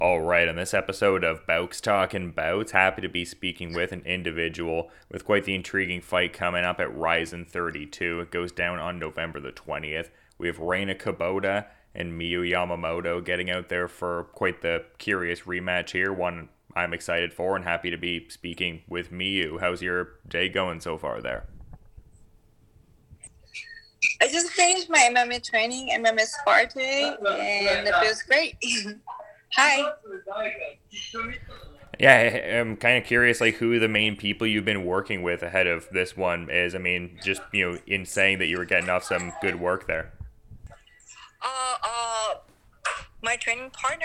All right, on this episode of Bouts Talking Bouts, happy to be speaking with an individual with quite the intriguing fight coming up at Ryzen 32. It goes down on November the 20th. We have Reina Kubota and Miyu Yamamoto getting out there for quite the curious rematch here, one I'm excited for and happy to be speaking with Miyu. How's your day going so far there? I just finished my MMA training, MMA spar today, and it feels great. Hi. Yeah, I'm kind of curious, like who the main people you've been working with ahead of this one is. I mean, just in saying that you were getting off some good work there. Uh, uh, my training partner,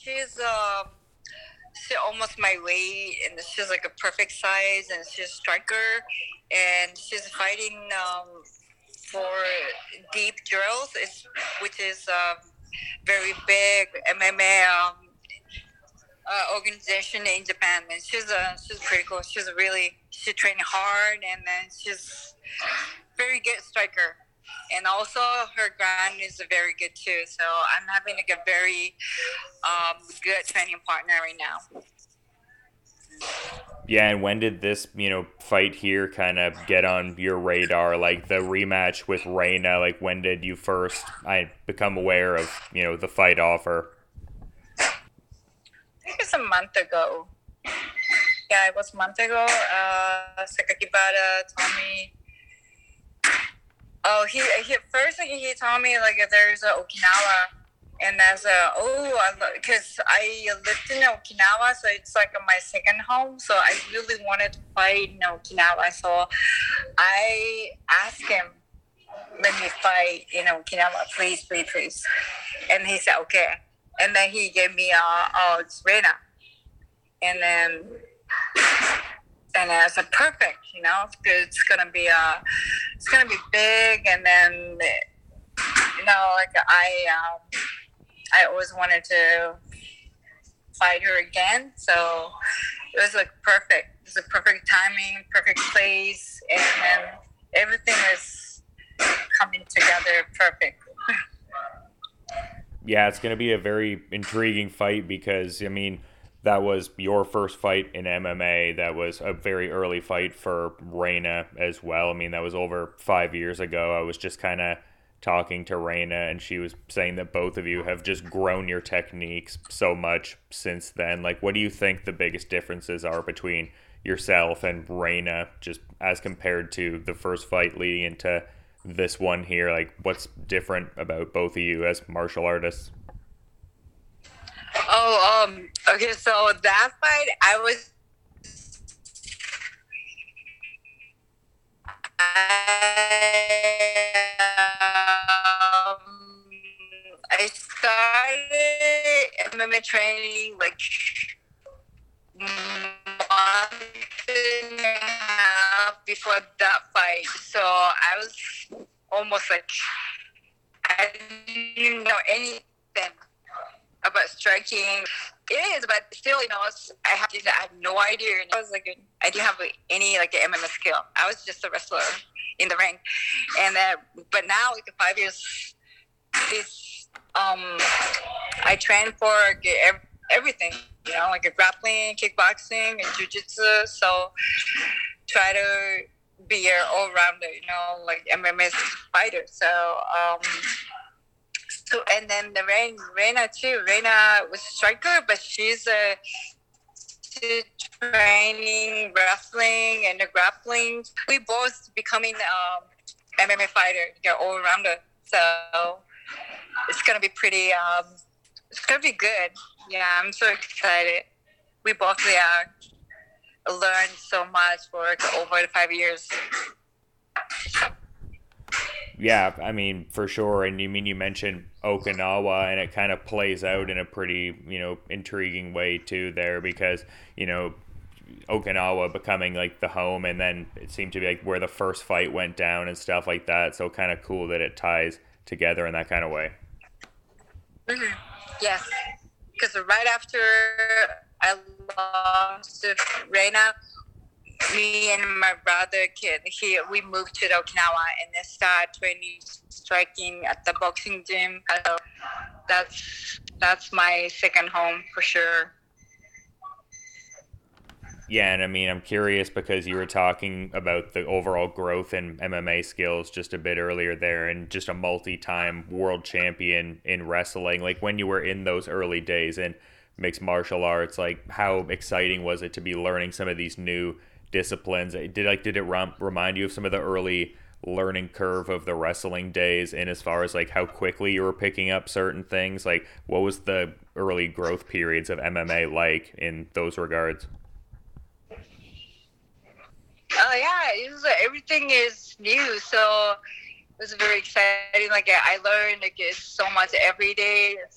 she's almost my weight, and she's like a perfect size, and she's a striker, and she's fighting for deep drills, which is very big MMA organization in Japan, and she's pretty cool. She trained hard, and then she's very good striker, and also her ground is very good too. So I'm having like a very good training partner right now. Yeah, and when did this, fight here kind of get on your radar? Like the rematch with Reina, like when did you first become aware of, the fight offer? I think it's a month ago. Yeah, it was a month ago. Sakakibara told me. Oh, he told me like there's a Okinawa, and as because I lived in Okinawa, so it's like my second home. So I really wanted to fight in Okinawa, so I asked him, "Let me fight in Okinawa, please, please, please." And he said, "Okay." And then he gave me it's Reina, and then. And I said, perfect, it's gonna be big, and then like I always wanted to fight her again, so it was like perfect. It was a perfect timing, perfect place, and then everything is coming together perfect. Yeah, it's going to be a very intriguing fight because, that was your first fight in MMA. That was a very early fight for Reina as well. I mean, that was over 5 years ago. I was just kind of talking to Reina, and she was saying that both of you have just grown your techniques so much since then. Like, what do you think the biggest differences are between yourself and Reina, just as compared to the first fight leading into this one here? Like, what's different about both of you as martial artists? Okay, so that fight, I started MMA training like month and a half before that fight. So I was almost like, I didn't know anything about striking. It is, but still, I have no idea. I was like, I didn't have any like MMA skill. I was just a wrestler in the ring, and but now like 5 years, this I train for everything. Like a grappling, kickboxing, and jujitsu. So try to be an all rounder. Like MMA fighter. So, and then the Reina too. Reina was a striker, but she's training wrestling and the grappling. We both becoming MMA fighter, all rounder. So it's gonna be pretty. It's gonna be good. Yeah, I'm so excited. We both learned so much for over the 5 years. Yeah, I mean, for sure. And you mentioned Okinawa, and it kind of plays out in a pretty, intriguing way too there because, Okinawa becoming like the home, and then it seemed to be like where the first fight went down and stuff like that. So kind of cool that it ties together in that kind of way. Mm-hmm. Yes, because right after I lost to Reina, me and my brother kid we moved to Okinawa and then started training striking at the boxing gym. So that's my second home for sure. Yeah, and I mean, I'm curious because you were talking about the overall growth in MMA skills just a bit earlier there, and just a multi-time world champion in wrestling. Like when you were in those early days in mixed martial arts, like how exciting was it to be learning some of these new disciplines? Did it remind you of some of the early learning curve of the wrestling days, and as far as like how quickly you were picking up certain things? Like what was the early growth periods of MMA like in those regards? Yeah, everything is new, so it was very exciting. Like I learned like so much every day. It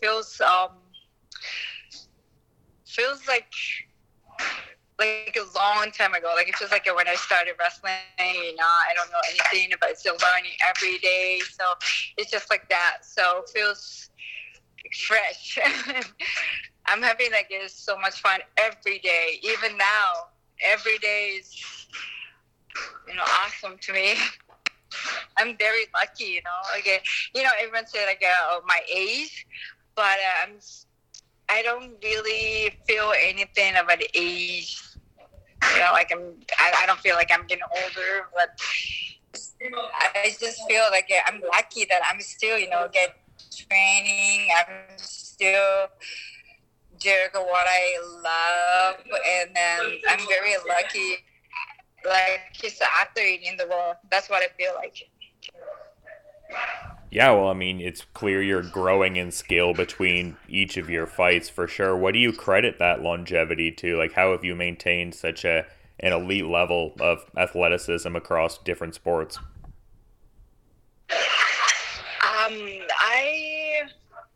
feels like a long time ago. Like it feels like when I started wrestling. I don't know anything, but still learning every day. So it's just like that. So it feels fresh. I'm having like it's so much fun every day. Even now, every day is awesome to me. I'm very lucky, like everyone say like my age, but I don't really feel anything about age. Like I don't feel like I'm getting older, but I just feel like I'm lucky that I'm still get training. I'm still doing what I love, and then I'm very lucky. Like he's the athlete in the world. That's what I feel like. Yeah, well, I mean, it's clear you're growing in skill between each of your fights for sure. What do you credit that longevity to? Like, how have you maintained such an elite level of athleticism across different sports? I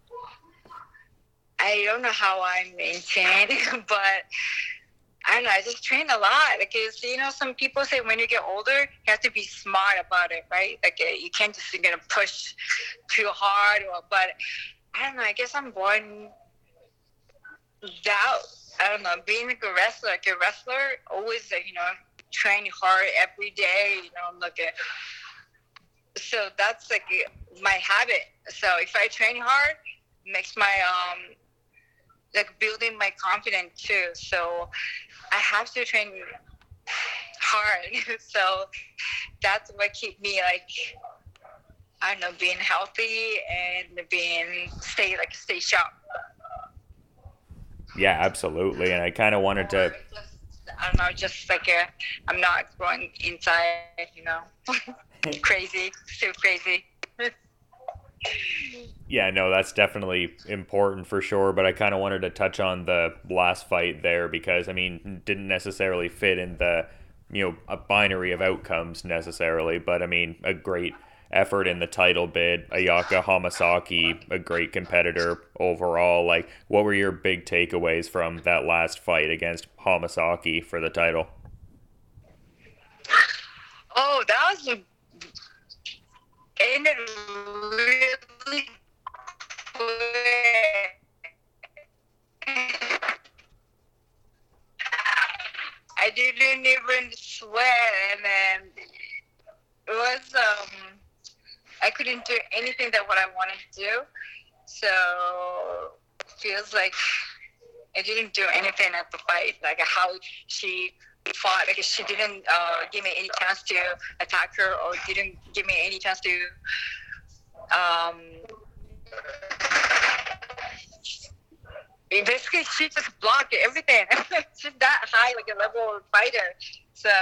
don't know how I maintain, but I don't know. I just train a lot because some people say when you get older, you have to be smart about it, right? Like you can't just push too hard. But I don't know. I guess I'm born that. I don't know. Being like a wrestler, always training hard every day. So that's like my habit. So if I train hard, it makes my like building my confidence too. So I have to train hard. So that's what keep me like I don't know, being healthy and stay sharp. Yeah, absolutely. And I kind of wanted to. I don't know, just like I'm not growing inside, crazy, still crazy. Yeah, no, that's definitely important for sure. But I kind of wanted to touch on the last fight there because, I mean, didn't necessarily fit in the, a binary of outcomes necessarily. But, I mean, a great effort in the title bid. Ayaka Hamasaki, a great competitor overall. Like, what were your big takeaways from that last fight against Hamasaki for the title? Oh, that was ended really quick. I didn't even sweat, and then it was I couldn't do anything that what I wanted to do. So it feels like I didn't do anything at the fight, like how she fought. Like she didn't give me any chance to attack her, or didn't give me any chance to basically she just blocked everything. She's that high, like a level fighter. So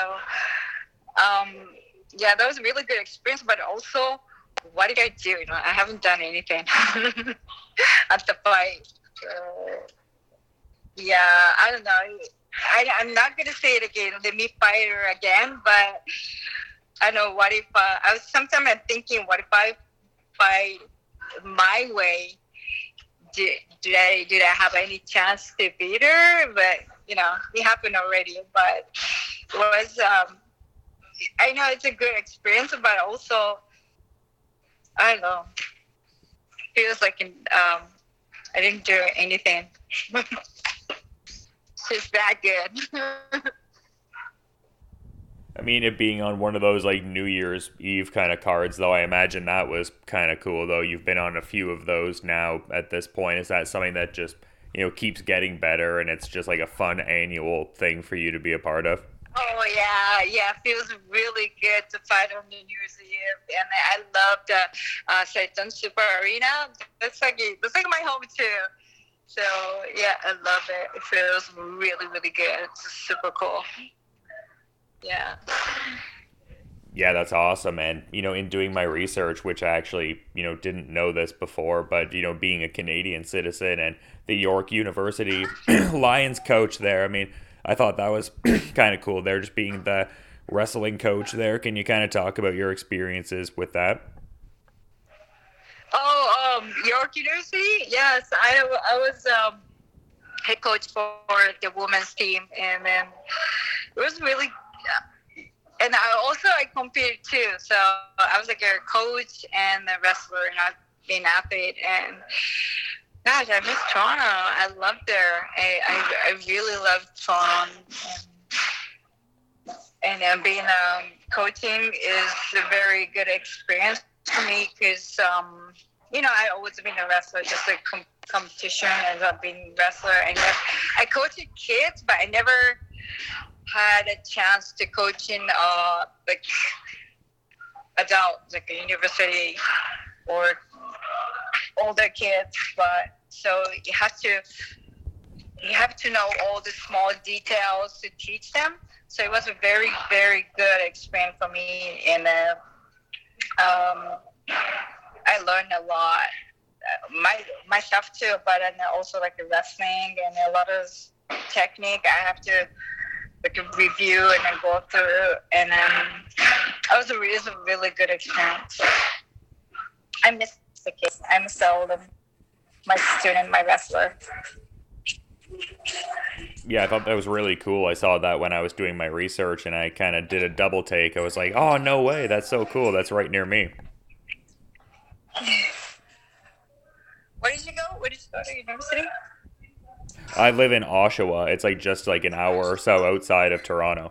yeah, that was a really good experience. But also, what did I do? I haven't done anything at the fight. Yeah, I don't know. I'm not gonna say it again. Let me fight her again. But I know. What if sometimes I'm thinking, what if I fight my way? Did I have any chance to beat her? But it happened already. But it was I know it's a good experience, but also I don't know. Feels like I didn't do anything. She's that good. I mean, it being on one of those like New Year's Eve kind of cards, though, I imagine that was kind of cool. Though you've been on a few of those now at this point. Is that something that just keeps getting better, and it's just like a fun annual thing for you to be a part of? Oh yeah, it feels really good to fight on New Year's Eve, and I love the Seitan Super Arena. That's like my home too. So yeah, I love it. It feels really really good. It's super cool. Yeah. Yeah, that's awesome. And, in doing my research, which I actually, didn't know this before, but, being a Canadian citizen and the York University Lions coach there, I mean, I thought that was kind of cool there, just being the wrestling coach there. Can you kind of talk about your experiences with that? Oh, York University? Yes, I was head coach for the women's team, and then it was really. And I competed too. So I was like a coach and a wrestler, and I've been an athlete. And gosh, I miss Toronto. I loved there. I really loved Toronto. And being coaching is a very good experience for me because, I always been a wrestler, just like competition, and I've been a wrestler. And I coached kids, but I never had a chance to coach in like adults, like a university or older kids. But so you have to know all the small details to teach them. So it was a very very good experience for me, and I learned a lot, myself too, but and also like the wrestling and a lot of technique. I have to like a review and then go through, and it was a really good experience. I miss the kids. I miss all of them, my student, my wrestler. Yeah, I thought that was really cool. I saw that when I was doing my research, and I kind of did a double take. I was like, oh, no way, that's so cool. That's right near me. Where did you go? Where did you go to university? I live in Oshawa. It's like just like an hour or so outside of Toronto.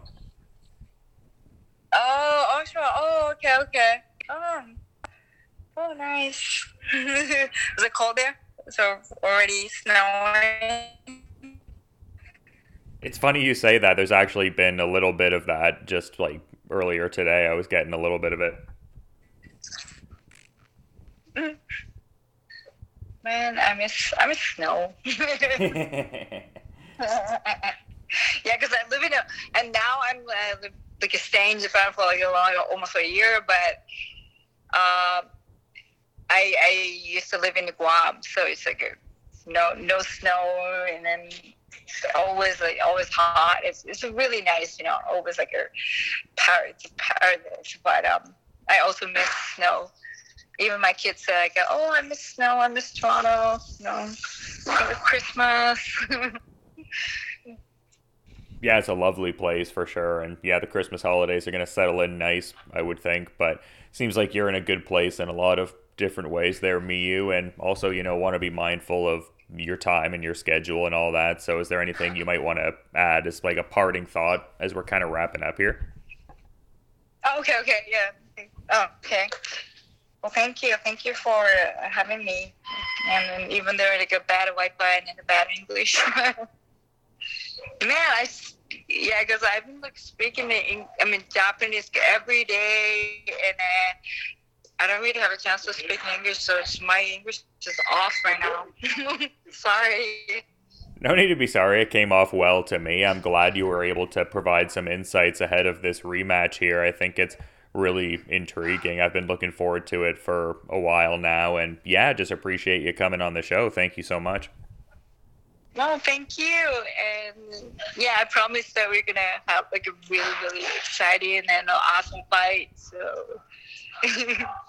Oh, Oshawa. Oh, okay. Oh, nice. Was it cold there? So already snowing? It's funny you say that. There's actually been a little bit of that just like earlier today. I was getting a little bit of it. Man, I miss snow. Yeah, because I live and now I'm like staying in Japan for like almost a year, but I used to live in Guam, so it's like no snow, and then it's always hot. It's really nice, always like it's a paradise. But I also miss snow. Even my kids say, like, oh, I miss snow, I miss Toronto, Christmas. Yeah, it's a lovely place for sure. And yeah, the Christmas holidays are going to settle in nice, I would think. But seems like you're in a good place in a lot of different ways there, Miyu. And also, want to be mindful of your time and your schedule and all that. So is there anything you might want to add as like a parting thought as we're kind of wrapping up here? Okay, yeah. Oh, okay. Well, thank you for having me. And even though like a bad Wi-Fi and a bad English, man, because I've been like speaking Japanese every day, and I don't really have a chance to speak English, so my English is off right now. Sorry. No need to be sorry. It came off well to me. I'm glad you were able to provide some insights ahead of this rematch here. I think it's really intriguing. I've been looking forward to it for a while now, and yeah, just appreciate you coming on the show. Thank you so much. No, thank you. And yeah, I promise that we're gonna have like a really, really exciting and awesome fight. So